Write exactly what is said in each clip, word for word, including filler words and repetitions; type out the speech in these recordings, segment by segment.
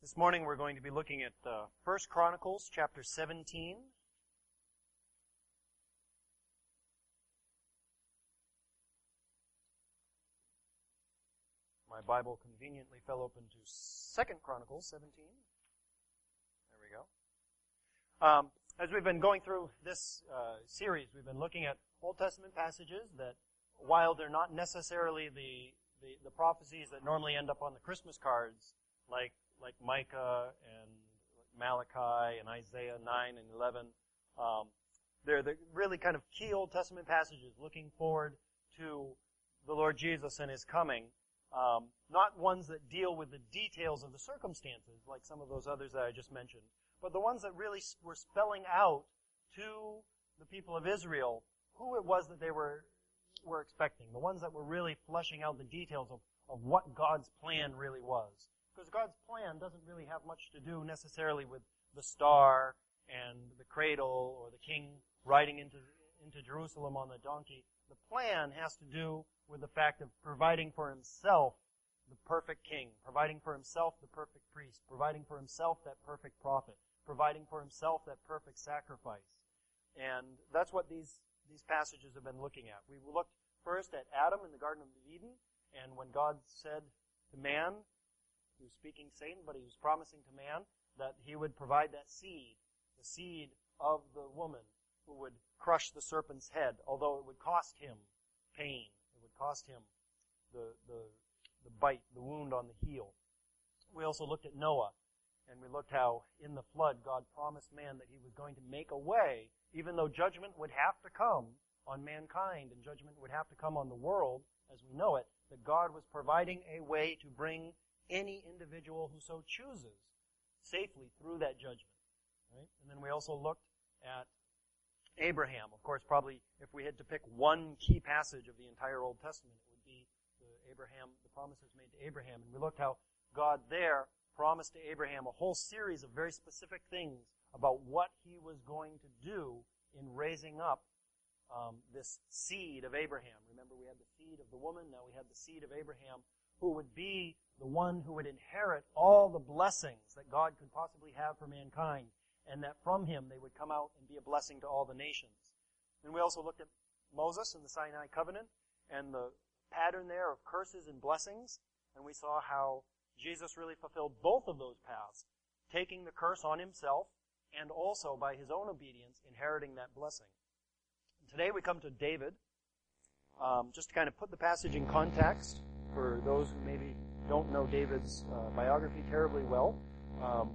This morning we're going to be looking at uh, First Chronicles chapter seventeen. My Bible conveniently fell open to Second Chronicles seventeen. There we go. Um, as we've been going through this uh, series, we've been looking at Old Testament passages that, while they're not necessarily the, the, the prophecies that normally end up on the Christmas cards, like like Micah and Malachi and Isaiah nine and eleven. Um, they're the really kind of key Old Testament passages looking forward to the Lord Jesus and His coming. Um, not ones that deal with the details of the circumstances, like some of those others that I just mentioned, but the ones that really were spelling out to the people of Israel who it was that they were were expecting, the ones that were really fleshing out the details of, of what God's plan really was. Because God's plan doesn't really have much to do necessarily with the star and the cradle or the king riding into into Jerusalem on the donkey. The plan has to do with the fact of providing for Himself the perfect king, providing for Himself the perfect priest, providing for Himself that perfect prophet, providing for Himself that perfect sacrifice. And that's what these, these passages have been looking at. We looked first at Adam in the Garden of Eden, and when God said to man, He was speaking to Satan, but He was promising to man that He would provide that seed, the seed of the woman who would crush the serpent's head, although it would cost him pain. It would cost him the, the, the bite, the wound on the heel. We also looked at Noah, and we looked how in the flood God promised man that He was going to make a way, even though judgment would have to come on mankind and judgment would have to come on the world as we know it, that God was providing a way to bring any individual who so chooses safely through that judgment. Right? And then we also looked at Abraham. Of course, probably if we had to pick one key passage of the entire Old Testament, it would be the Abraham, the promises made to Abraham. And we looked how God there promised to Abraham a whole series of very specific things about what He was going to do in raising up um, this seed of Abraham. Remember, we had the seed of the woman, now we had the seed of Abraham, who would be the one who would inherit all the blessings that God could possibly have for mankind, and that from him they would come out and be a blessing to all the nations. And we also looked at Moses and the Sinai covenant, and the pattern there of curses and blessings, and we saw how Jesus really fulfilled both of those paths, taking the curse on Himself, and also by His own obedience, inheriting that blessing. And today we come to David, um, just to kind of put the passage in context, for those who maybe don't know David's uh, biography terribly well. Um,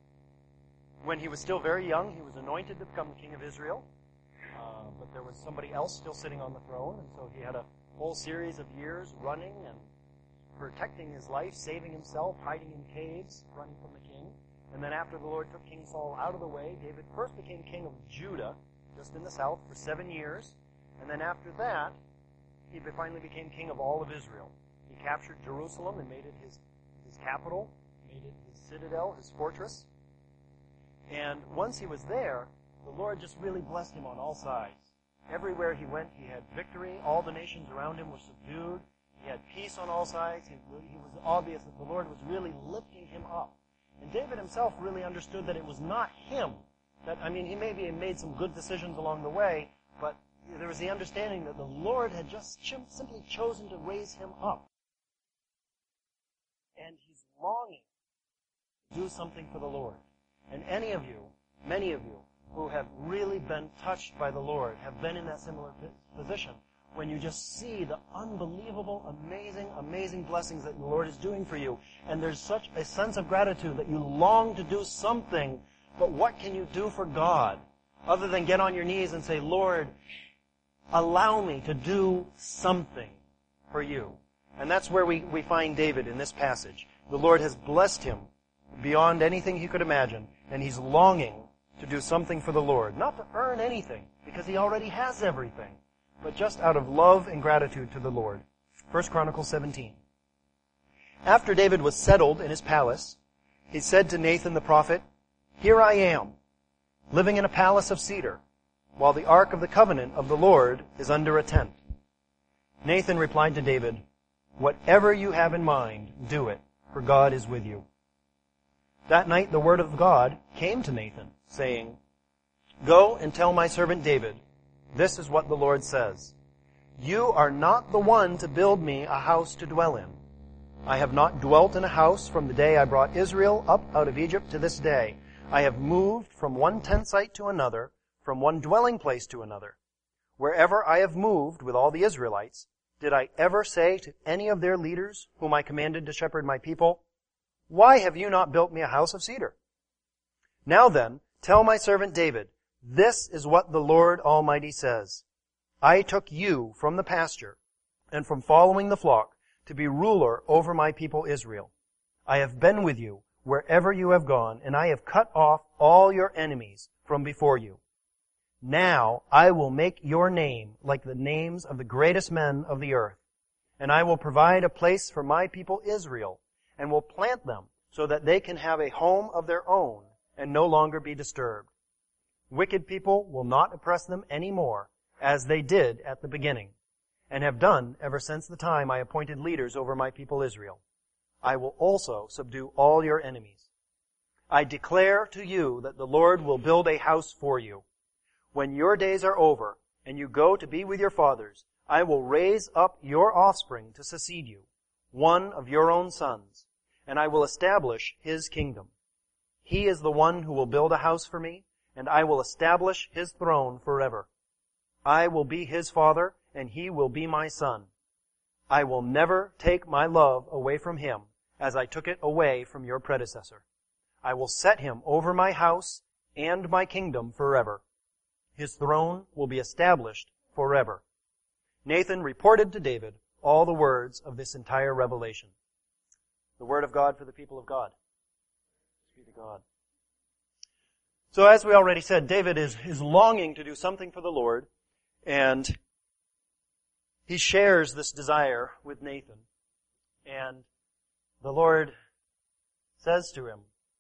when he was still very young, he was anointed to become the king of Israel, uh, but there was somebody else still sitting on the throne, and so he had a whole series of years running and protecting his life, saving himself, hiding in caves, running from the king. And then after the Lord took King Saul out of the way, David first became king of Judah, just in the south, for seven years. And then after that, he finally became king of all of Israel. He captured Jerusalem and made it his, his capital, made it his citadel, his fortress. And once he was there, the Lord just really blessed him on all sides. Everywhere he went, he had victory. All the nations around him were subdued. He had peace on all sides. He, he was obvious that the Lord was really lifting him up. And David himself really understood that it was not him. That, I mean, he maybe made some good decisions along the way, but there was the understanding that the Lord had just simply chosen to raise him up. And he's longing to do something for the Lord. And any of you, many of you, who have really been touched by the Lord, have been in that similar position, when you just see the unbelievable, amazing, amazing blessings that the Lord is doing for you, and there's such a sense of gratitude that you long to do something, but what can you do for God other than get on your knees and say, Lord, allow me to do something for you? And that's where we, we find David in this passage. The Lord has blessed him beyond anything he could imagine, and he's longing to do something for the Lord. Not to earn anything, because he already has everything, but just out of love and gratitude to the Lord. First Chronicles seventeen. After David was settled in his palace, he said to Nathan the prophet, Here I am, living in a palace of cedar, while the ark of the covenant of the Lord is under a tent. Nathan replied to David, Whatever you have in mind, do it, for God is with you. That night the word of God came to Nathan, saying, Go and tell my servant David, this is what the Lord says. You are not the one to build me a house to dwell in. I have not dwelt in a house from the day I brought Israel up out of Egypt to this day. I have moved from one tent site to another, from one dwelling place to another. Wherever I have moved with all the Israelites, did I ever say to any of their leaders, whom I commanded to shepherd my people, Why have you not built me a house of cedar? Now then, tell my servant David, this is what the Lord Almighty says. I took you from the pasture and from following the flock to be ruler over my people Israel. I have been with you wherever you have gone, and I have cut off all your enemies from before you. Now I will make your name like the names of the greatest men of the earth, and I will provide a place for my people Israel, and will plant them so that they can have a home of their own and no longer be disturbed. Wicked people will not oppress them any more, as they did at the beginning, and have done ever since the time I appointed leaders over my people Israel. I will also subdue all your enemies. I declare to you that the Lord will build a house for you. When your days are over, and you go to be with your fathers, I will raise up your offspring to succeed you, one of your own sons, and I will establish his kingdom. He is the one who will build a house for me, and I will establish his throne forever. I will be his father, and he will be my son. I will never take my love away from him, as I took it away from your predecessor. I will set him over my house and my kingdom forever. His throne will be established forever. Nathan reported to David all the words of this entire revelation. The word of God for the people of God. Thanks be to God. So as we already said, David is, is longing to do something for the Lord, and he shares this desire with Nathan. And the Lord says to him,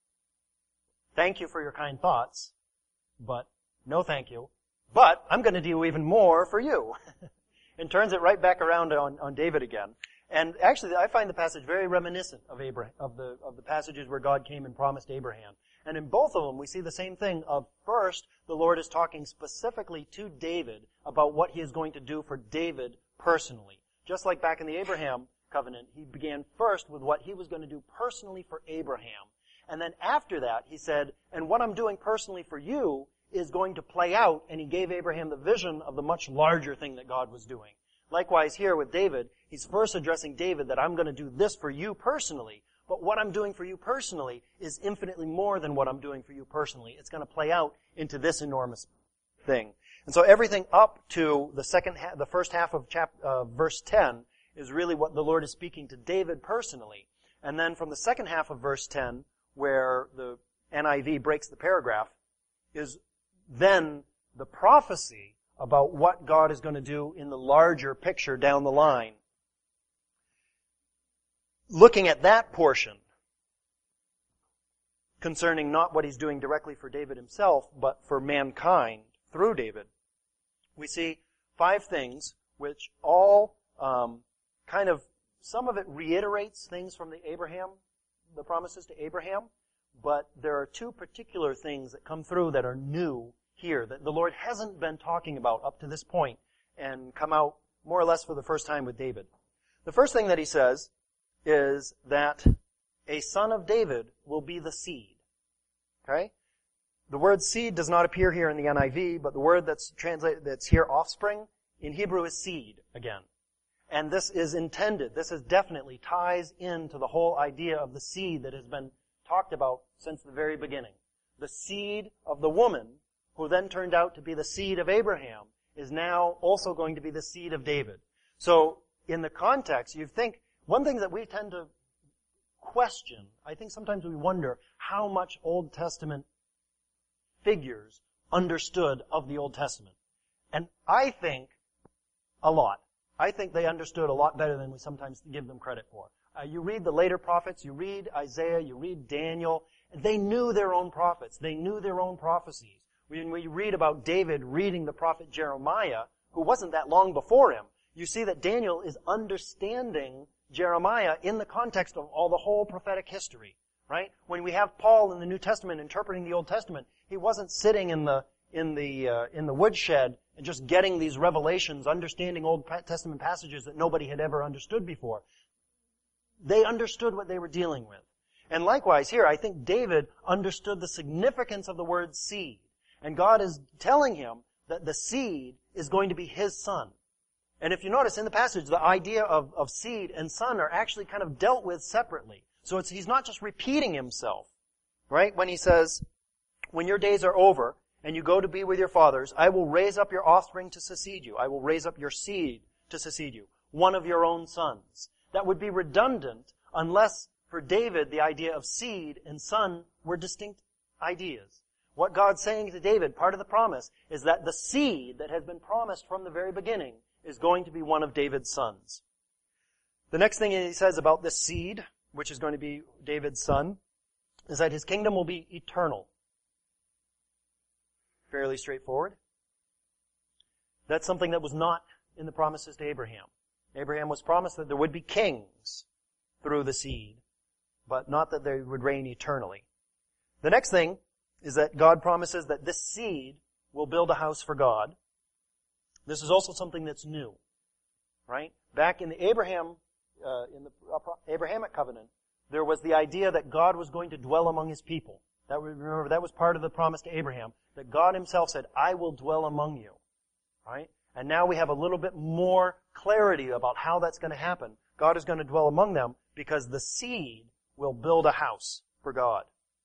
Thank you for your kind thoughts, but no thank you. But I'm going to do even more for you. And turns it right back around on, on David again. And actually, I find the passage very reminiscent of Abraham, of the of the passages where God came and promised Abraham. And in both of them, we see the same thing of first, the Lord is talking specifically to David about what he is going to do for David personally. Just like back in the Abraham covenant, he began first with what he was going to do personally for Abraham. And then after that, he said, and what I'm doing personally for you is going to play out, and he gave Abraham the vision of the much larger thing that God was doing. Likewise here with David, he's first addressing David that I'm going to do this for you personally, but what I'm doing for you personally is infinitely more than what I'm doing for you personally. It's going to play out into this enormous thing. And so everything up to the second, ha- the first half of chap- uh, verse ten is really what the Lord is speaking to David personally. And then from the second half of verse ten, where the N I V breaks the paragraph, is then the prophecy about what God is going to do in the larger picture down the line. Looking at that portion, concerning not what he's doing directly for David himself, but for mankind through David, we see five things which all um, kind of, some of it reiterates things from the Abraham, the promises to Abraham, but there are two particular things that come through that are new here, that the Lord hasn't been talking about up to this point and come out more or less for the first time with David. The first thing that he says is that a son of David will be the seed. Okay? The word seed does not appear here in the N I V, but the word that's translated, that's here, offspring, in Hebrew is seed again. And this is intended, this is definitely ties into the whole idea of the seed that has been talked about since the very beginning. The seed of the woman, who then turned out to be the seed of Abraham, is now also going to be the seed of David. So, in the context, you think, one thing that we tend to question, I think sometimes we wonder how much Old Testament figures understood of the Old Testament. And I think a lot. I think they understood a lot better than we sometimes give them credit for. Uh, you read the later prophets, you read Isaiah, you read Daniel, they knew their own prophets. They knew their own prophecies. When we read about David reading the prophet Jeremiah, who wasn't that long before him, you see that Daniel is understanding Jeremiah in the context of all the whole prophetic history. right? When we have Paul in the New Testament interpreting the Old Testament, he wasn't sitting in the in the uh, in the woodshed and just getting these revelations, understanding Old Testament passages that nobody had ever understood before. They understood what they were dealing with. And likewise here, I think David understood the significance of the word seed. And God is telling him that the seed is going to be his son. And if you notice in the passage, the idea of, of seed and son are actually kind of dealt with separately. So it's, he's not just repeating himself, right? When he says, when your days are over and you go to be with your fathers, I will raise up your offspring to succeed you. I will raise up your seed to succeed you, one of your own sons. That would be redundant unless for David the idea of seed and son were distinct ideas. What God's saying to David, part of the promise, is that the seed that has been promised from the very beginning is going to be one of David's sons. The next thing he says about this seed, which is going to be David's son, is that his kingdom will be eternal. Fairly straightforward. That's something that was not in the promises to Abraham. Abraham was promised that there would be kings through the seed, but not that they would reign eternally. The next thing is that God promises that this seed will build a house for God. This is also something that's new, right? Back in the Abraham, uh, in the Abrahamic covenant, there was the idea that God was going to dwell among his people. That remember that was part of the promise to Abraham, that God himself said, "I will dwell among you," right? And now we have a little bit more clarity about how that's going to happen. God is going to dwell among them because the seed will build a house for God.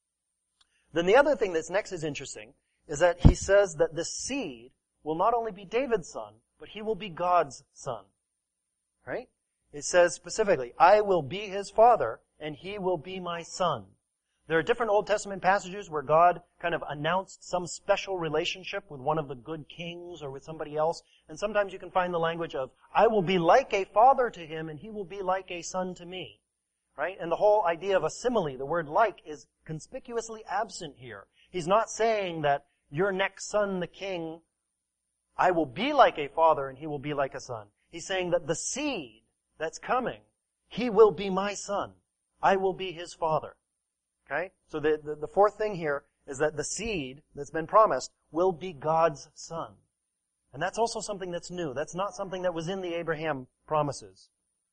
Then the other thing that's next is interesting is that he says that the seed will not only be David's son, but he will be God's son. Right? It says specifically, I will be his father and he will be my son. There are different Old Testament passages where God kind of announced some special relationship with one of the good kings or with somebody else. And sometimes you can find the language of, I will be like a father to him and he will be like a son to me. Right? And the whole idea of a simile, the word like, is conspicuously absent here. He's not saying that your next son, the king, I will be like a father and he will be like a son. He's saying that the seed that's coming, he will be my son. I will be his father. Okay? So the, the, the fourth thing here is that the seed that's been promised will be God's son. And that's also something that's new. That's not something that was in the Abraham promises.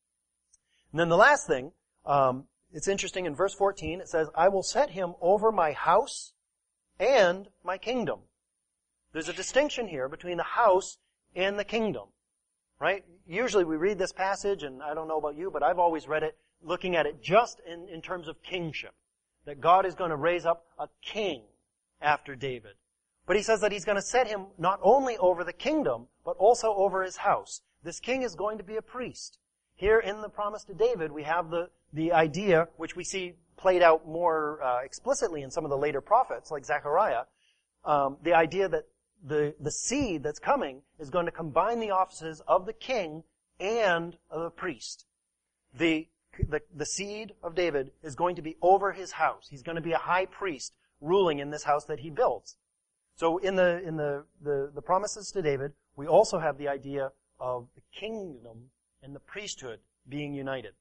And then the last thing, um, it's interesting in verse fourteen, it says, I will set him over my house and my kingdom. There's a distinction here between the house and the kingdom. Right? Usually we read this passage, and I don't know about you, but I've always read it looking at it just in, in terms of kingship. That God is going to raise up a king after David. But he says that he's going to set him not only over the kingdom, but also over his house. This king is going to be a priest. Here in the promise to David, we have the, the idea, which we see played out more uh, explicitly in some of the later prophets, like Zechariah, um, the idea that the, the seed that's coming is going to combine the offices of the king and of the priest. The The, the seed of David is going to be over his house. He's going to be a high priest ruling in this house that he builds. So in the in the, the, the promises to David, we also have the idea of the kingdom and the priesthood being united.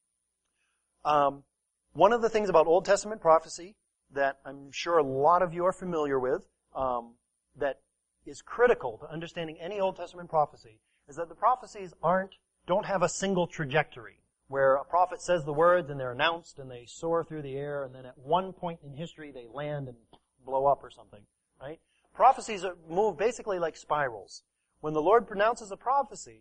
Um, one of the things about Old Testament prophecy that I'm sure a lot of you are familiar with, um, that is critical to understanding any Old Testament prophecy, is that the prophecies aren't don't have a single trajectory, where a prophet says the words and they're announced and they soar through the air and then at one point in history they land and blow up or something, right? Prophecies are, move basically like spirals. When the Lord pronounces a prophecy,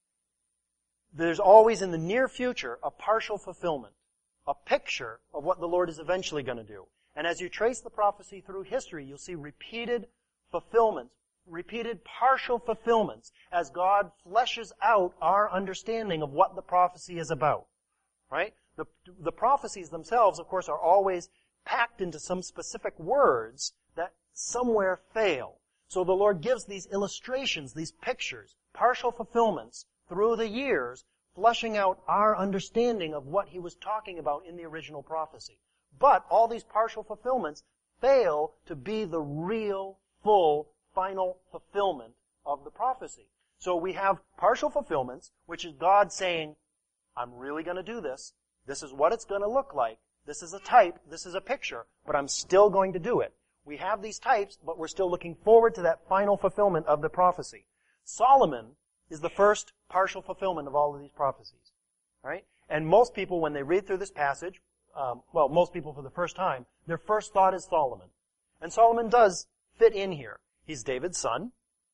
there's always in the near future a partial fulfillment, a picture of what the Lord is eventually going to do. And as you trace the prophecy through history, you'll see repeated fulfillments, repeated partial fulfillments as God fleshes out our understanding of what the prophecy is about. Right? The, the prophecies themselves, of course, are always packed into some specific words that somewhere fail. So the Lord gives these illustrations, these pictures, partial fulfillments through the years, fleshing out our understanding of what he was talking about in the original prophecy. But all these partial fulfillments fail to be the real, full, final fulfillment of the prophecy. So we have partial fulfillments, which is God saying, I'm really going to do this. This is what it's going to look like. This is a type, this is a picture, but I'm still going to do it. We have these types, but we're still looking forward to that final fulfillment of the prophecy. Solomon is the first partial fulfillment of all of these prophecies. Right? And most people, when they read through this passage, um, well, most people for the first time, their first thought is Solomon. And Solomon does fit in here. He's David's son.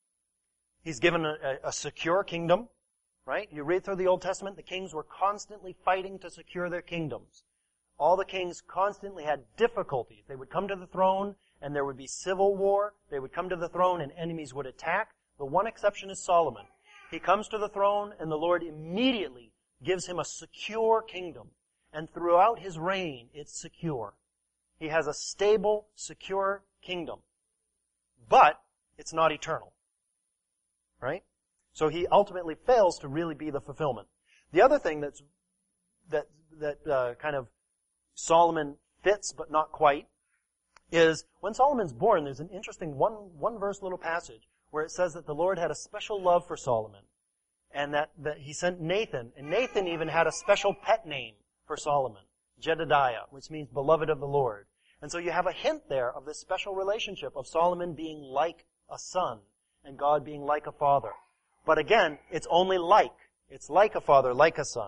He's given a, a, a secure kingdom. Right? You read through the Old Testament, the kings were constantly fighting to secure their kingdoms. All the kings constantly had difficulties. They would come to the throne, and there would be civil war. They would come to the throne, and enemies would attack. The one exception is Solomon. He comes to the throne, and the Lord immediately gives him a secure kingdom. And throughout his reign, it's secure. He has a stable, secure kingdom. But it's not eternal. Right? So he ultimately fails to really be the fulfillment. The other thing that's, that, that, uh, kind of Solomon fits, but not quite, is when Solomon's born, there's an interesting one, one verse little passage where it says that the Lord had a special love for Solomon. And that, that he sent Nathan, and Nathan even had a special pet name for Solomon, Jedediah, which means beloved of the Lord. And so you have a hint there of this special relationship of Solomon being like a son, and God being like a father. But again, it's only like. It's like a father, like a son.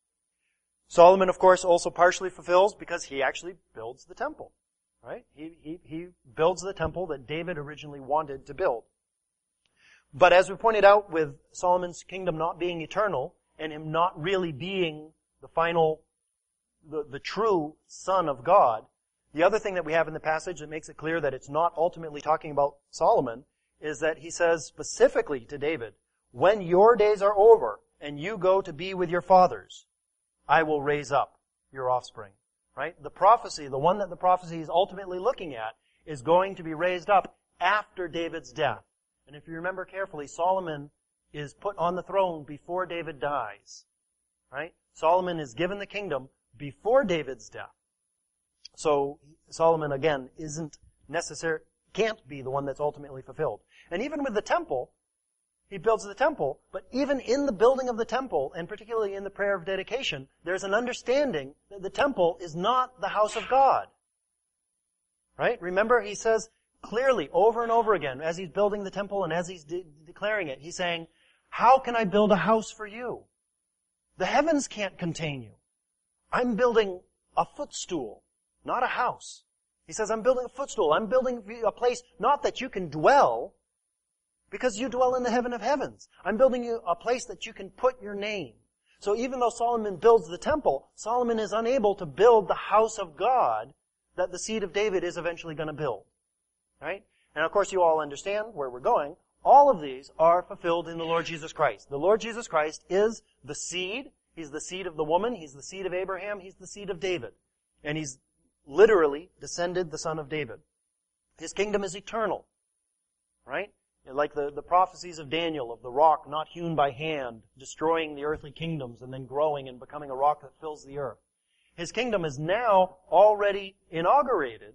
Solomon, of course, also partially fulfills because he actually builds the temple. Right? He, he, he builds the temple that David originally wanted to build. But as we pointed out, with Solomon's kingdom not being eternal, and him not really being the final, the, the true Son of God, the other thing that we have in the passage that makes it clear that it's not ultimately talking about Solomon is that he says specifically to David, when your days are over and you go to be with your fathers, I will raise up your offspring. Right? The prophecy, the one that the prophecy is ultimately looking at, is going to be raised up after David's death. And if you remember carefully, Solomon is put on the throne before David dies. Right? Solomon is given the kingdom before David's death. So Solomon, again, isn't necessary, can't be the one that's ultimately fulfilled. And even with the temple, he builds the temple, but even in the building of the temple, and particularly in the prayer of dedication, there's an understanding that the temple is not the house of God. Right? Remember, he says clearly over and over again, as he's building the temple and as he's de- declaring it, he's saying, how can I build a house for you? The heavens can't contain you. I'm building a footstool, not a house. He says, I'm building a footstool. I'm building a place not that you can dwell, because you dwell in the heaven of heavens. I'm building you a place that you can put your name. So even though Solomon builds the temple, Solomon is unable to build the house of God that the seed of David is eventually going to build. Right? And of course you all understand where we're going. All of these are fulfilled in the Lord Jesus Christ. The Lord Jesus Christ is the seed. He's the seed of the woman. He's the seed of Abraham. He's the seed of David. And he's literally descended the son of David. His kingdom is eternal. Right? Like the, the prophecies of Daniel, of the rock not hewn by hand, destroying the earthly kingdoms and then growing and becoming a rock that fills the earth. His kingdom is now already inaugurated.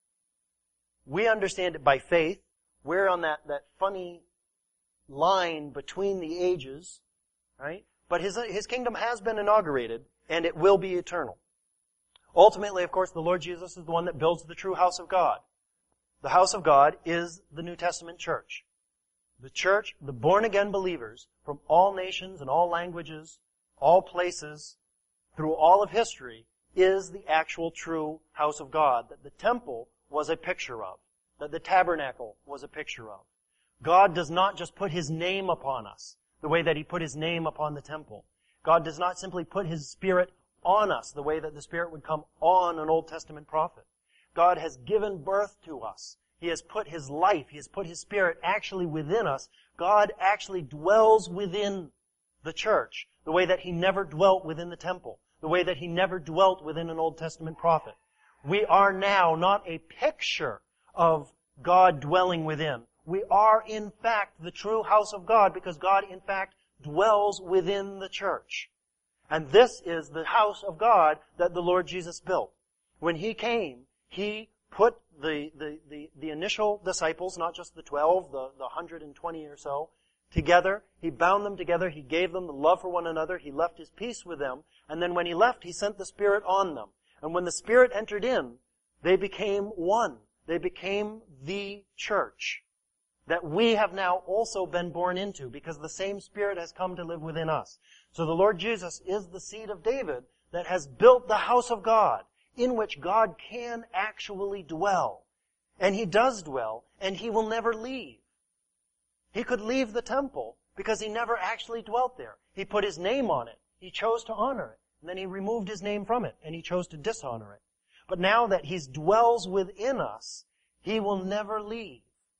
We understand it by faith. We're on that, that funny line between the ages, right? But his, his kingdom has been inaugurated, and it will be eternal. Ultimately, of course, the Lord Jesus is the one that builds the true house of God. The house of God is the New Testament church. The church, the born-again believers from all nations and all languages, all places, through all of history, is the actual true house of God that the temple was a picture of, that the tabernacle was a picture of. God does not just put His name upon us the way that He put His name upon the temple. God does not simply put His Spirit on us the way that the Spirit would come on an Old Testament prophet. God has given birth to us. He has put His life, He has put His Spirit actually within us. God actually dwells within the church the way that He never dwelt within the temple, the way that He never dwelt within an Old Testament prophet. We are now not a picture of God dwelling within. We are, in fact, the true house of God because God, in fact, dwells within the church. And this is the house of God that the Lord Jesus built. When He came, He put the, the, the, the initial disciples, not just the twelve, the, the one hundred twenty or so, together. He bound them together. He gave them the love for one another. He left His peace with them. And then when He left, He sent the Spirit on them. And when the Spirit entered in, they became one. They became the church that we have now also been born into, because the same Spirit has come to live within us. So the Lord Jesus is the seed of David that has built the house of God, in which God can actually dwell. And He does dwell, and He will never leave. He could leave the temple because He never actually dwelt there. He put His name on it. He chose to honor it. And then He removed His name from it, and He chose to dishonor it. But now that He dwells within us, He will never leave.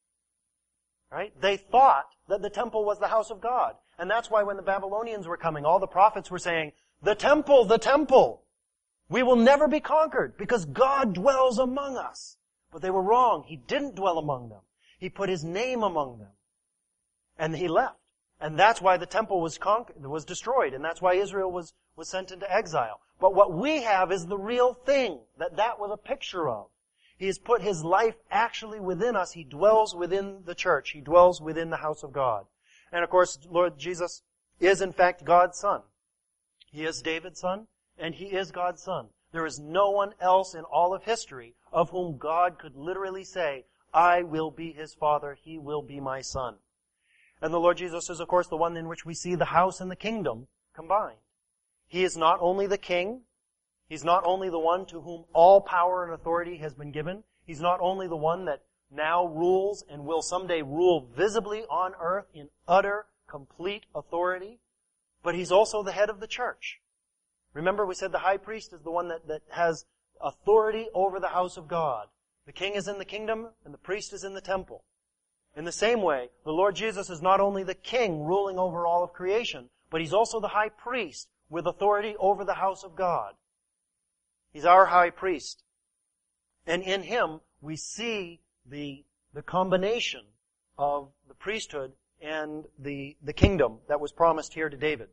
Right? They thought that the temple was the house of God. And that's why when the Babylonians were coming, all the prophets were saying, the temple, the temple. We will never be conquered because God dwells among us. But they were wrong. He didn't dwell among them. He put His name among them. And He left. And that's why the temple was conquered, was destroyed. And that's why Israel was, was sent into exile. But what we have is the real thing that that was a picture of. He has put His life actually within us. He dwells within the church. He dwells within the house of God. And of course, Lord Jesus is in fact God's Son. He is David's son, and He is God's Son. There is no one else in all of history of whom God could literally say, I will be His Father, He will be my Son. And the Lord Jesus is, of course, the one in which we see the house and the kingdom combined. He is not only the King, He's not only the one to whom all power and authority has been given. He's not only the one that now rules and will someday rule visibly on earth in utter, complete authority, but He's also the head of the church. Remember, we said the high priest is the one that, that has authority over the house of God. The king is in the kingdom, and the priest is in the temple. In the same way, the Lord Jesus is not only the king ruling over all of creation, but He's also the high priest with authority over the house of God. He's our high priest. And in Him, we see the, the combination of the priesthood and the, the kingdom that was promised here to David.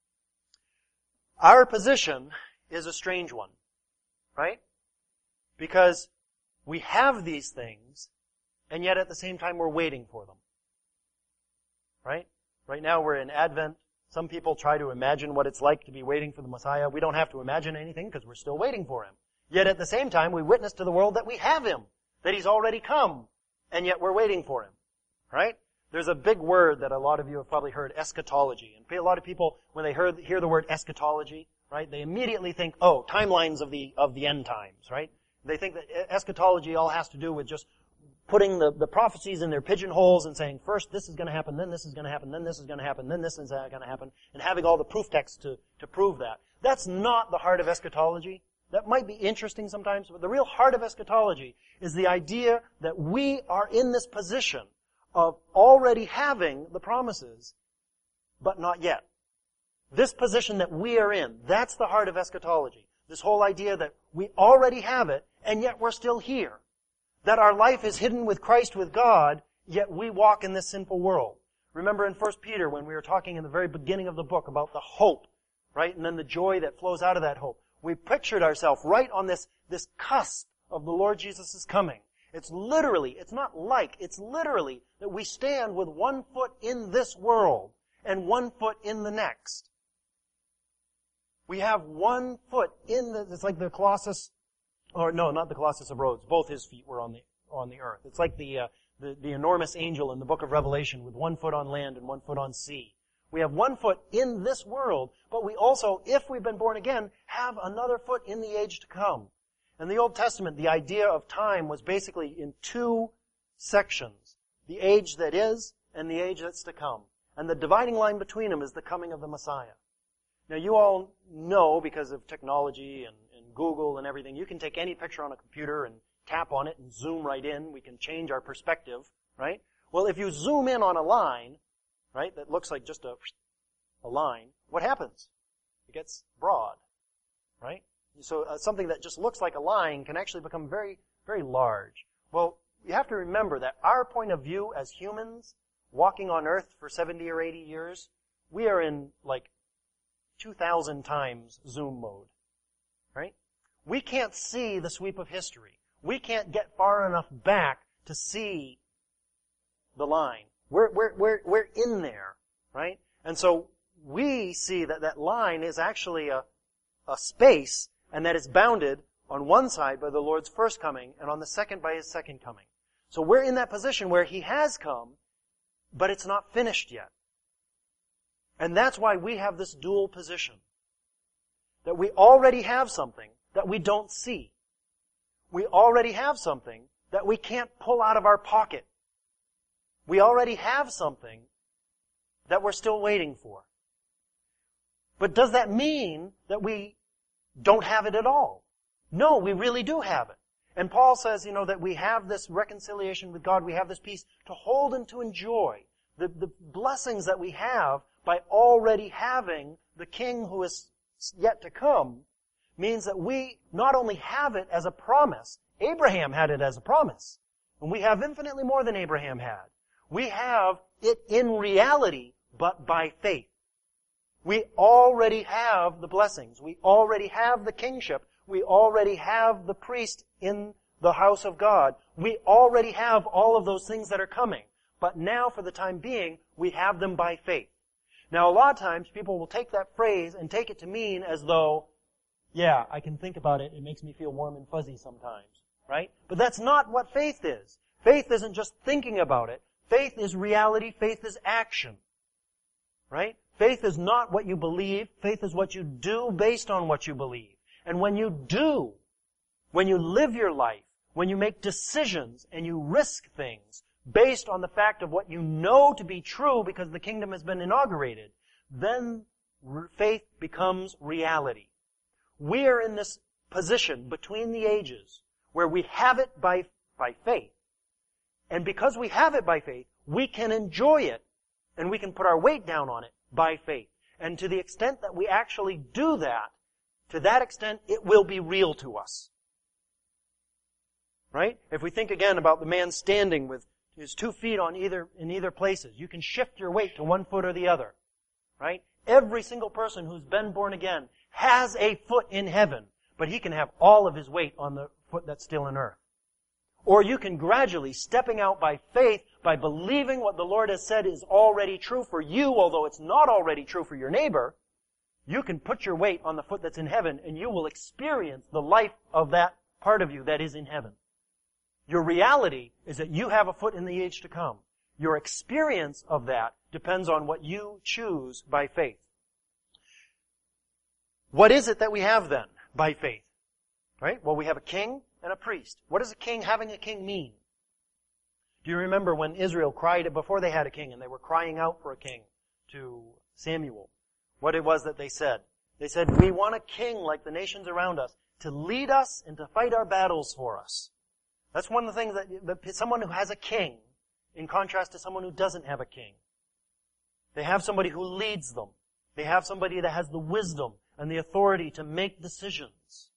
Our position is a strange one, right? Because we have these things, and yet at the same time we're waiting for them. Right? Right now we're in Advent. Some people try to imagine what it's like to be waiting for the Messiah. We don't have to imagine anything because we're still waiting for Him. Yet at the same time, we witness to the world that we have Him, that He's already come, and yet we're waiting for Him. Right? There's a big word that a lot of you have probably heard, eschatology. And a lot of people, when they heard, hear the word eschatology, right, they immediately think, oh, timelines of the, of the end times, right? They think that eschatology all has to do with just putting the, the prophecies in their pigeonholes and saying, first this is going to happen, then this is going to happen, then this is going to happen, then this is going to happen, and having all the proof texts to, to prove that. That's not the heart of eschatology. That might be interesting sometimes, but the real heart of eschatology is the idea that we are in this position of already having the promises, but not yet. This position that we are in, that's the heart of eschatology. This whole idea that we already have it, and yet we're still here. That our life is hidden with Christ, with God, yet we walk in this sinful world. Remember in First Peter when we were talking in the very beginning of the book about the hope, right? And then the joy that flows out of that hope. We pictured ourselves right on this, this cusp of the Lord Jesus' coming. It's literally, it's not like, it's literally that we stand with one foot in this world and one foot in the next. We have one foot in the, it's like the Colossus, or no, not the Colossus of Rhodes. Both his feet were on the, on the earth. It's like the, uh, the, the enormous angel in the book of Revelation with one foot on land and one foot on sea. We have one foot in this world, but we also, if we've been born again, have another foot in the age to come. In the Old Testament, the idea of time was basically in two sections. The age that is and the age that's to come. And the dividing line between them is the coming of the Messiah. Now you all know, because of technology and, and Google and everything, you can take any picture on a computer and tap on it and zoom right in. We can change our perspective, right? Well, if you zoom in on a line, right, that looks like just a, a line, what happens? It gets broad, right? So uh, something that just looks like a line can actually become very, very large. Well, you have to remember that our point of view as humans, walking on earth for seventy or eighty years, we are in like two thousand times zoom mode, right? We can't see the sweep of history. We can't get far enough back to see the line. We're, we're, we're, we're in there, right? And so we see that that line is actually a, a space, and that it's bounded on one side by the Lord's first coming and on the second by His second coming. So we're in that position where He has come, but it's not finished yet. And that's why we have this dual position. That we already have something that we don't see. We already have something that we can't pull out of our pocket. We already have something that we're still waiting for. But does that mean that we don't have it at all? No, we really do have it. And Paul says, you know, that we have this reconciliation with God, we have this peace to hold and to enjoy. The, the blessings that we have by already having the King who is yet to come means that we not only have it as a promise, Abraham had it as a promise, and we have infinitely more than Abraham had. We have it in reality, but by faith. We already have the blessings. We already have the kingship. We already have the priest in the house of God. We already have all of those things that are coming. But now, for the time being, we have them by faith. Now, a lot of times, people will take that phrase and take it to mean as though, yeah, I can think about it. It makes me feel warm and fuzzy sometimes, right? But that's not what faith is. Faith isn't just thinking about it. Faith is reality. Faith is action, right? Faith is not what you believe. Faith is what you do based on what you believe. And when you do, when you live your life, when you make decisions and you risk things based on the fact of what you know to be true because the kingdom has been inaugurated, then faith becomes reality. We are in this position between the ages where we have it by, by faith. And because we have it by faith, we can enjoy it and we can put our weight down on it by faith. And to the extent that we actually do that, to that extent, it will be real to us. Right? If we think again about the man standing with his two feet on either, in either places, you can shift your weight to one foot or the other. Right? Every single person who's been born again has a foot in heaven, but he can have all of his weight on the foot that's still in earth. Or you can gradually, stepping out by faith, by believing what the Lord has said is already true for you, although it's not already true for your neighbor, you can put your weight on the foot that's in heaven and you will experience the life of that part of you that is in heaven. Your reality is that you have a foot in the age to come. Your experience of that depends on what you choose by faith. What is it that we have then by faith? Right? Well, we have a king and a priest. What does a king, having a king, mean? Do you remember when Israel cried, before they had a king, and they were crying out for a king to Samuel, what it was that they said? They said, we want a king like the nations around us to lead us and to fight our battles for us. That's one of the things that, that someone who has a king, in contrast to someone who doesn't have a king. They have somebody who leads them. They have somebody that has the wisdom and the authority to make decisions.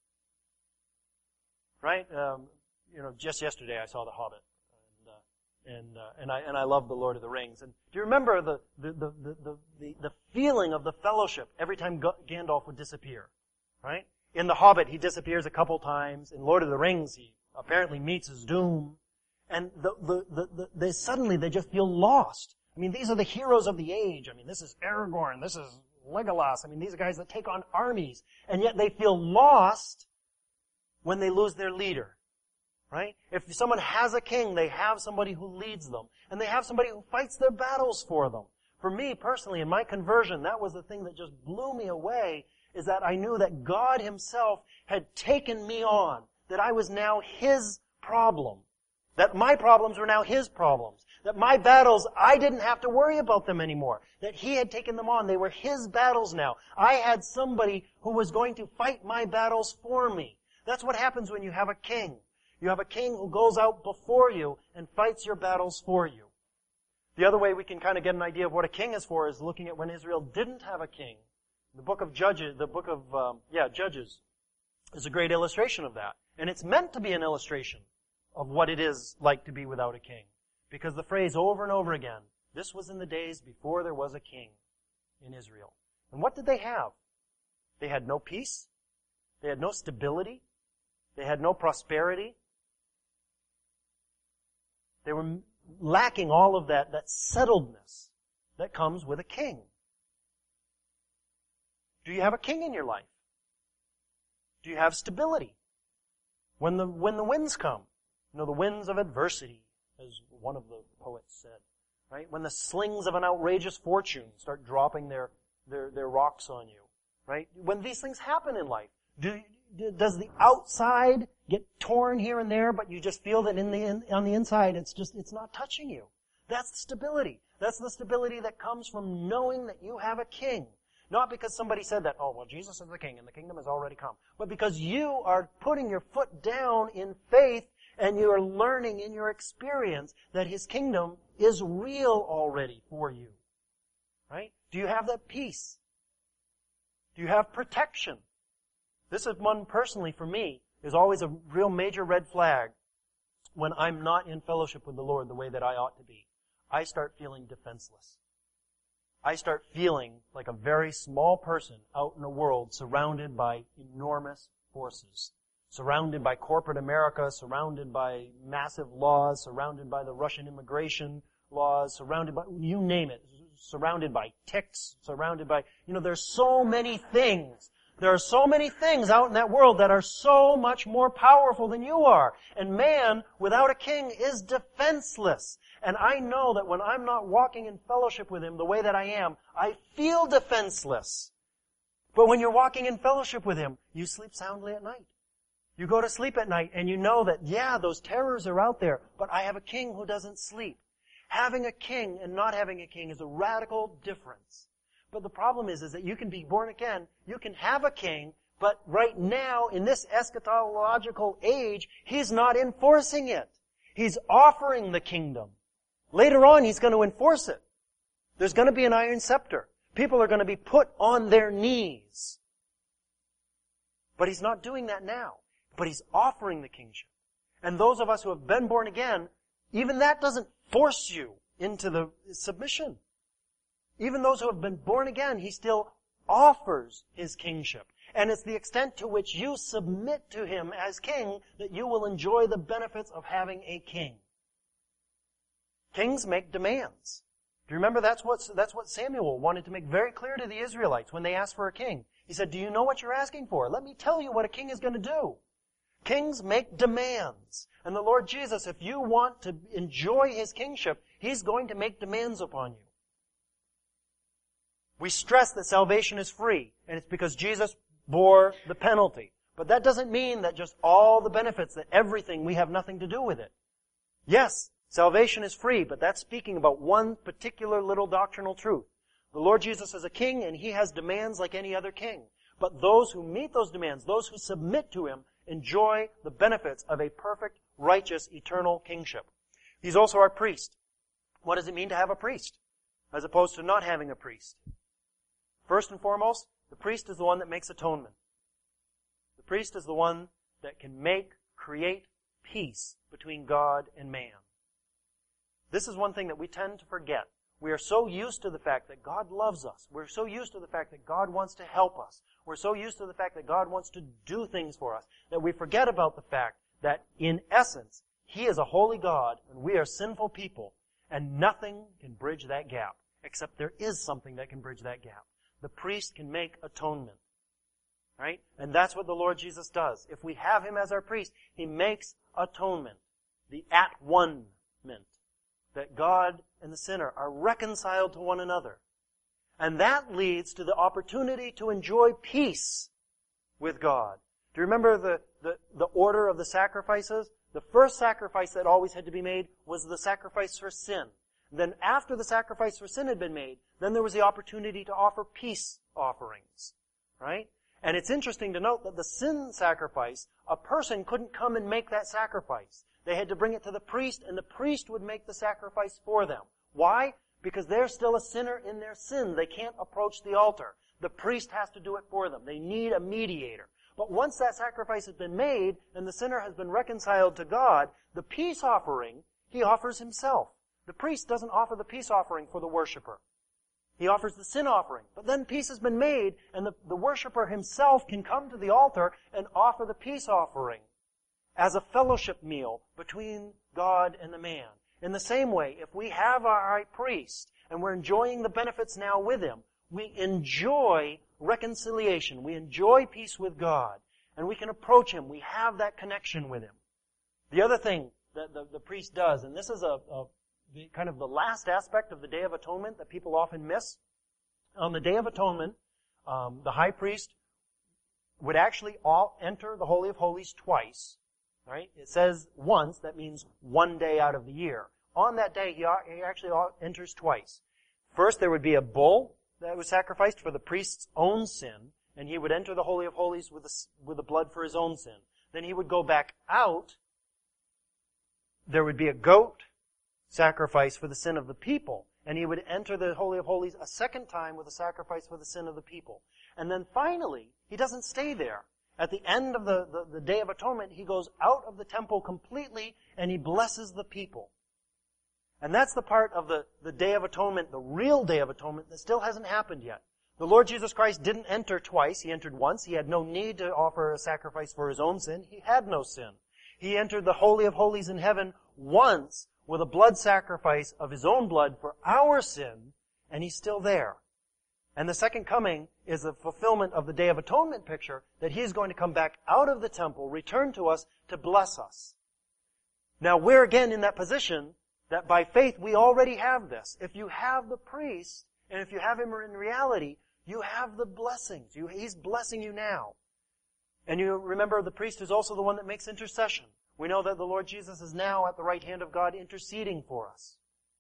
Right? Um, you know, just yesterday I saw The Hobbit, and uh, and uh, and I and I love The Lord of the Rings. And do you remember the the the the the, the feeling of the fellowship every time Gandalf would disappear? Right? In The Hobbit, he disappears a couple times. In Lord of the Rings, he apparently meets his doom, and the the the, the they suddenly they just feel lost. I mean, these are the heroes of the age. I mean, this is Aragorn, this is Legolas. I mean, these are guys that take on armies, and yet they feel lost when they lose their leader, right? If someone has a king, they have somebody who leads them, and they have somebody who fights their battles for them. For me, personally, in my conversion, that was the thing that just blew me away, is that I knew that God Himself had taken me on, that I was now His problem, that my problems were now His problems, that my battles, I didn't have to worry about them anymore, that He had taken them on. They were His battles now. I had somebody who was going to fight my battles for me. That's what happens when you have a king. You have a king who goes out before you and fights your battles for you. The other way we can kind of get an idea of what a king is for is looking at when Israel didn't have a king. The book of Judges, the book of, um, yeah, Judges is a great illustration of that. And it's meant to be an illustration of what it is like to be without a king. Because the phrase over and over again, this was in the days before there was a king in Israel. And what did they have? They had no peace. They had no stability. They had no prosperity. They were lacking all of that, that settledness that comes with a king. Do you have a king in your life? Do you have stability? When the, when the winds come, you know, the winds of adversity, as one of the poets said, right? When the slings of an outrageous fortune start dropping their, their, their rocks on you, right? When these things happen in life, do, does the outside get torn here and there, but you just feel that in the, in, on the inside it's just, it's not touching you? That's the stability. That's the stability that comes from knowing that you have a king. Not because somebody said that, oh, well, Jesus is the king and the kingdom has already come. But because you are putting your foot down in faith and you are learning in your experience that His kingdom is real already for you. Right? Do you have that peace? Do you have protection? This is one personally for me is always a real major red flag when I'm not in fellowship with the Lord the way that I ought to be. I start feeling defenseless. I start feeling like a very small person out in a world surrounded by enormous forces. Surrounded by corporate America, surrounded by massive laws, surrounded by the Russian immigration laws, surrounded by, you name it, surrounded by ticks, surrounded by, you know, there's so many things. There are so many things out in that world that are so much more powerful than you are. And man, without a king, is defenseless. And I know that when I'm not walking in fellowship with Him the way that I am, I feel defenseless. But when you're walking in fellowship with Him, you sleep soundly at night. You go to sleep at night and you know that, yeah, those terrors are out there, but I have a king who doesn't sleep. Having a king and not having a king is a radical difference. But the problem is, is that you can be born again, you can have a king, but right now, in this eschatological age, He's not enforcing it. He's offering the kingdom. Later on, He's going to enforce it. There's going to be an iron scepter. People are going to be put on their knees. But He's not doing that now. But He's offering the kingship. And those of us who have been born again, even that doesn't force you into the submission. Even those who have been born again, He still offers His kingship. And it's the extent to which you submit to Him as king that you will enjoy the benefits of having a king. Kings make demands. Do you remember that's what, that's what Samuel wanted to make very clear to the Israelites when they asked for a king? He said, do you know what you're asking for? Let me tell you what a king is going to do. Kings make demands. And the Lord Jesus, if you want to enjoy His kingship, He's going to make demands upon you. We stress that salvation is free, and it's because Jesus bore the penalty. But that doesn't mean that just all the benefits, that everything, we have nothing to do with it. Yes, salvation is free, but that's speaking about one particular little doctrinal truth. The Lord Jesus is a king, and He has demands like any other king. But those who meet those demands, those who submit to Him, enjoy the benefits of a perfect, righteous, eternal kingship. He's also our priest. What does it mean to have a priest, as opposed to not having a priest? First and foremost, the priest is the one that makes atonement. The priest is the one that can make, create peace between God and man. This is one thing that we tend to forget. We are so used to the fact that God loves us. We're so used to the fact that God wants to help us. We're so used to the fact that God wants to do things for us that we forget about the fact that, in essence, He is a holy God and we are sinful people, and nothing can bridge that gap, except there is something that can bridge that gap. The priest can make atonement. Right? And that's what the Lord Jesus does. If we have Him as our priest, He makes atonement. The at-one-ment. That God and the sinner are reconciled to one another. And that leads to the opportunity to enjoy peace with God. Do you remember the, the, the order of the sacrifices? The first sacrifice that always had to be made was the sacrifice for sin. Then after the sacrifice for sin had been made, then there was the opportunity to offer peace offerings. Right? And it's interesting to note that the sin sacrifice, a person couldn't come and make that sacrifice. They had to bring it to the priest, and the priest would make the sacrifice for them. Why? Because they're still a sinner in their sin. They can't approach the altar. The priest has to do it for them. They need a mediator. But once that sacrifice has been made, and the sinner has been reconciled to God, the peace offering, he offers himself. The priest doesn't offer the peace offering for the worshiper. He offers the sin offering. But then peace has been made, and the, the worshiper himself can come to the altar and offer the peace offering as a fellowship meal between God and the man. In the same way, if we have our high priest and we're enjoying the benefits now with him, we enjoy reconciliation. We enjoy peace with God. and we can approach Him. We have that connection with Him. The other thing that the, the priest does, and this is a, a the, kind of the last aspect of the Day of Atonement that people often miss. On the Day of Atonement, um, the high priest would actually all enter the Holy of Holies twice. Right? It says once, that means one day out of the year. On that day, he, he actually enters twice. First, there would be a bull that was sacrificed for the priest's own sin, and he would enter the Holy of Holies with the, with the blood for his own sin. Then he would go back out. There would be a goat sacrifice for the sin of the people, and he would enter the Holy of Holies a second time with a sacrifice for the sin of the people. And then finally, he doesn't stay there. At the end of the, the, the Day of Atonement, he goes out of the temple completely, and he blesses the people. And that's the part of the, the Day of Atonement, the real Day of Atonement, that still hasn't happened yet. The Lord Jesus Christ didn't enter twice. He entered once. He had no need to offer a sacrifice for his own sin. He had no sin. He entered the Holy of Holies in heaven once with a blood sacrifice of his own blood for our sin, and he's still there. And the second coming is the fulfillment of the Day of Atonement picture that he's going to come back out of the temple, return to us to bless us. Now we're again in that position that by faith we already have this. If you have the priest, and if you have him in reality, you have the blessings. You, he's blessing you now. And you remember the priest is also the one that makes intercession. We know that the Lord Jesus is now at the right hand of God interceding for us.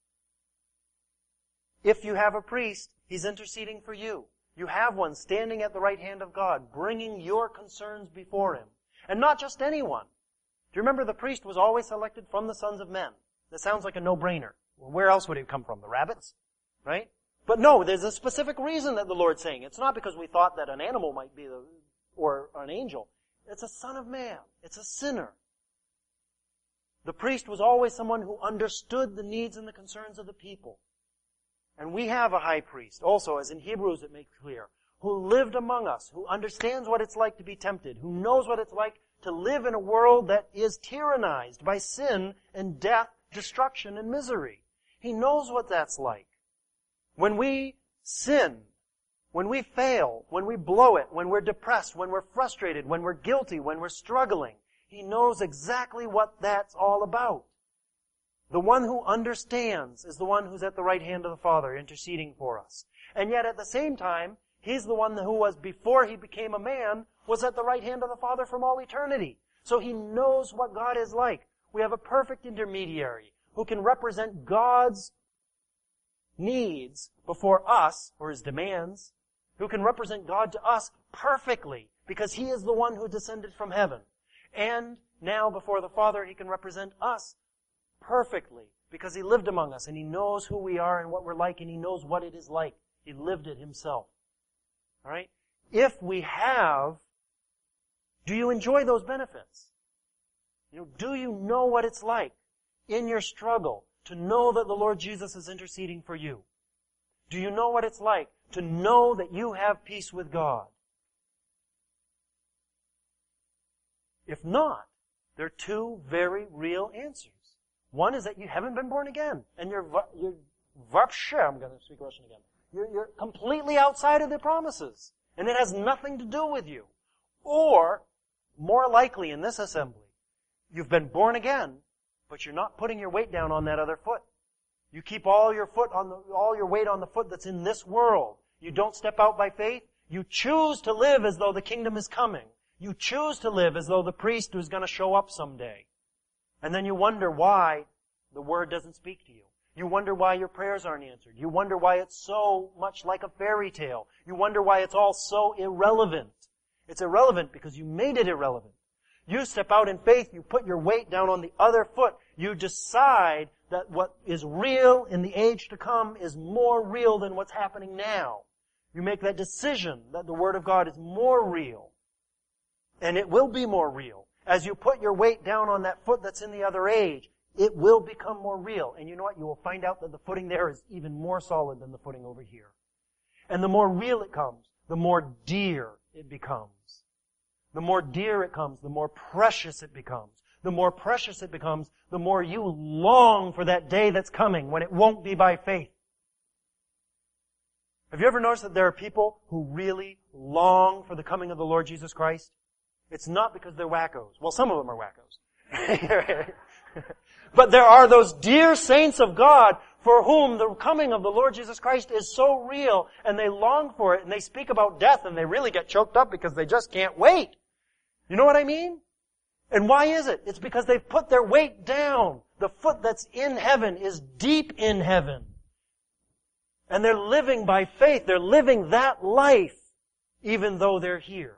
If you have a priest, he's interceding for you. You have one standing at the right hand of God, bringing your concerns before him. And not just anyone. Do you remember the priest was always selected from the sons of men? That sounds like a no-brainer. Well, where else would it come from? The rabbits? Right? But no, there's a specific reason that the Lord's saying. It's not because we thought that an animal might be the, or an angel. It's a son of man. It's a sinner. The priest was always someone who understood the needs and the concerns of the people. And we have a high priest, also, as in Hebrews it makes clear, who lived among us, who understands what it's like to be tempted, who knows what it's like to live in a world that is tyrannized by sin and death, destruction and misery. He knows what that's like. When we sin, when we fail, when we blow it, when we're depressed, when we're frustrated, when we're guilty, when we're struggling, he knows exactly what that's all about. The one who understands is the one who's at the right hand of the Father, interceding for us. And yet at the same time, he's the one who was, before he became a man, was at the right hand of the Father from all eternity. So he knows what God is like. We have a perfect intermediary who can represent God's needs before us, or his demands, who can represent God to us perfectly, because he is the one who descended from heaven. And now before the Father, he can represent us perfectly, because he lived among us, and he knows who we are and what we're like, and he knows what it is like. He lived it himself. All right? If we have, do you enjoy those benefits? You know, do you know what it's like in your struggle to know that the Lord Jesus is interceding for you? Do you know what it's like to know that you have peace with God? If not, there are two very real answers. One is that you haven't been born again, and you're, you're, I'm going to speak Russian again. You're, you're completely outside of the promises, and it has nothing to do with you. Or, more likely in this assembly, you've been born again, but you're not putting your weight down on that other foot. You keep all your foot on the, all your weight on the foot that's in this world. You don't step out by faith. You choose to live as though the kingdom is coming. You choose to live as though the priest is going to show up someday. And then you wonder why the Word doesn't speak to you. You wonder why your prayers aren't answered. You wonder why it's so much like a fairy tale. You wonder why it's all so irrelevant. It's irrelevant because you made it irrelevant. You step out in faith, you put your weight down on the other foot. You decide that what is real in the age to come is more real than what's happening now. You make that decision that the Word of God is more real. And it will be more real. As you put your weight down on that foot that's in the other age, it will become more real. And you know what? You will find out that the footing there is even more solid than the footing over here. And the more real it comes, the more dear it becomes. The more dear it comes, the more precious it becomes. The more precious it becomes, the more you long for that day that's coming when it won't be by faith. Have you ever noticed that there are people who really long for the coming of the Lord Jesus Christ? It's not because they're wackos. Well, some of them are wackos. But there are those dear saints of God for whom the coming of the Lord Jesus Christ is so real, and they long for it, and they speak about death, and they really get choked up because they just can't wait. You know what I mean? And why is it? It's because they've put their weight down. The foot that's in heaven is deep in heaven. And they're living by faith. They're living that life, even though they're here.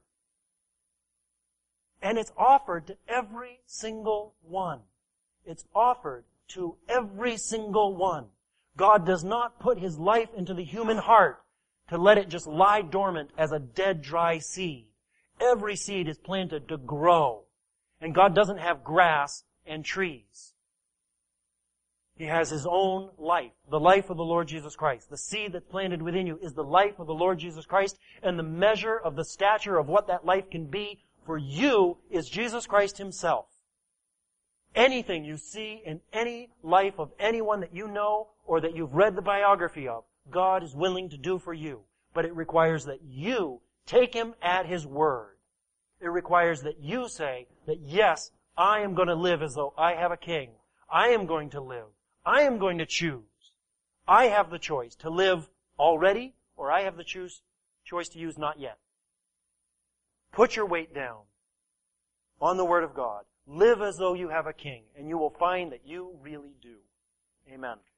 And it's offered to every single one. It's offered to every single one. God does not put His life into the human heart to let it just lie dormant as a dead, dry seed. Every seed is planted to grow. And God doesn't have grass and trees. He has His own life, the life of the Lord Jesus Christ. The seed that's planted within you is the life of the Lord Jesus Christ, and the measure of the stature of what that life can be for you is Jesus Christ Himself. Anything you see in any life of anyone that you know or that you've read the biography of, God is willing to do for you. But it requires that you take Him at His word. It requires that you say that, yes, I am going to live as though I have a king. I am going to live. I am going to choose. I have the choice to live already, or I have the choose, choice to use not yet. Put your weight down on the Word of God. Live as though you have a king, and you will find that you really do. Amen.